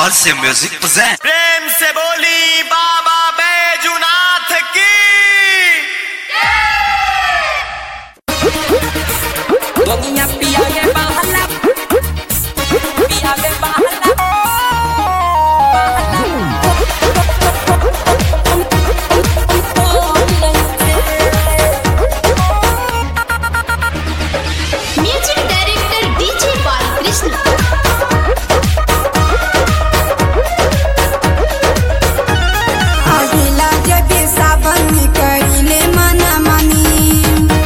RC Music present। प्रेम से बोली बाबा बैजूनाथ की। दुनिया पिया के बहला पिया के बहला म्यूजिक डायरेक्टर डीजे बालकृष्ण। अगिला जब सावन करिले मना मनी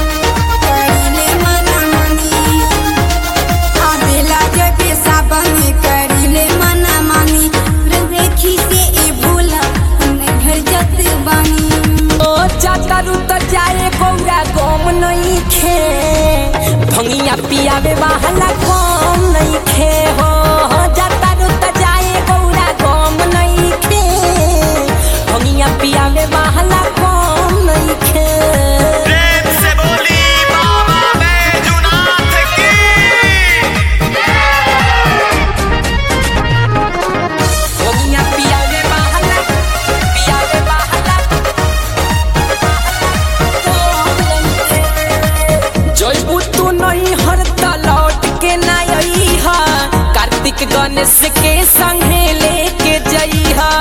अगिला जब सावन करिले मना मनी देखी से ए भूला घर जत बानी ओ जातारू त जाए गौरा गम नहीं खे भंगिया पियावे बहला कम नहीं खे हो जातारू त जाए गौरा गम नहीं खे भंगिया पियावे बहला कम नहीं खे प्रेम से बोली बाबा बैजूनाथ की। भंगिया पियावे बहला जयबू तू नहीं हर लौट के ना अइहा कार्तिक गणेश के संगे लेके जइहा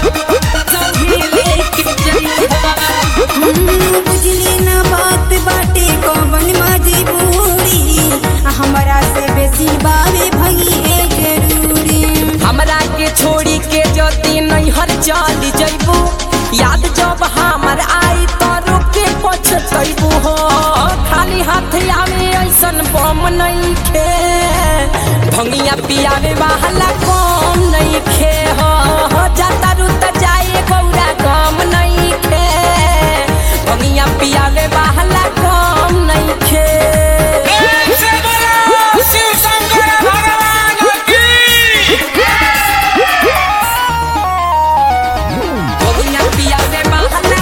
बुझली ना बात बाटे कौन मजबूरी हमरा से बेसी बावे भई है जरूरी हमरा के छोड़ी के जति नहीं हर चल जइबू याद जब हमर आई तो रोके पछतइबू हो खाली हाथ आवे ऐसन बम नहीं खे भंगिया पियावे बहला कम नहीं खे हो जाता रुत जाए गौरा कम नहीं खे भंगिया पियावे बहला कम नहीं खे प्रेम से बोलो शिव शंकर भगवान की। भंगिया पियावे बहला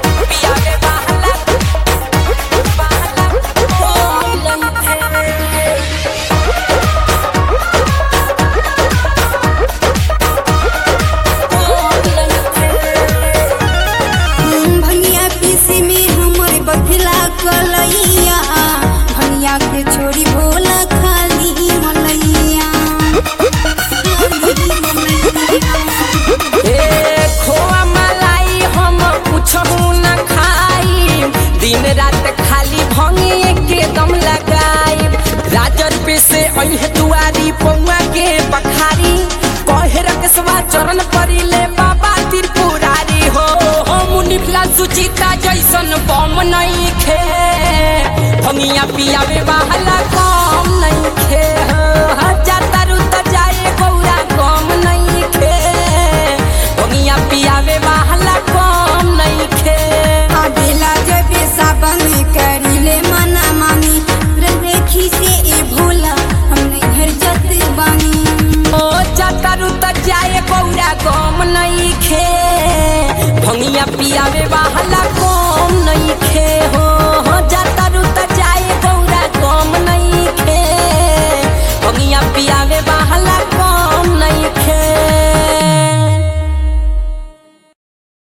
कम नहीं खे भनिया पीसी में हमर बथला कलैया भनिया के छोड़ी भोला खाली मलैया ए खोआ मलाई हम कुछहु न खाई दिन रात खाली भंगे के दम लगाई राजर पे से अइह दुआरी पौआ के पखारी कहे रकसवा चरण परिले बाबा त्रिपुरारी हो मुनिफला सुचिता जैसन बम नहीं खे भंगिया पियावे बहला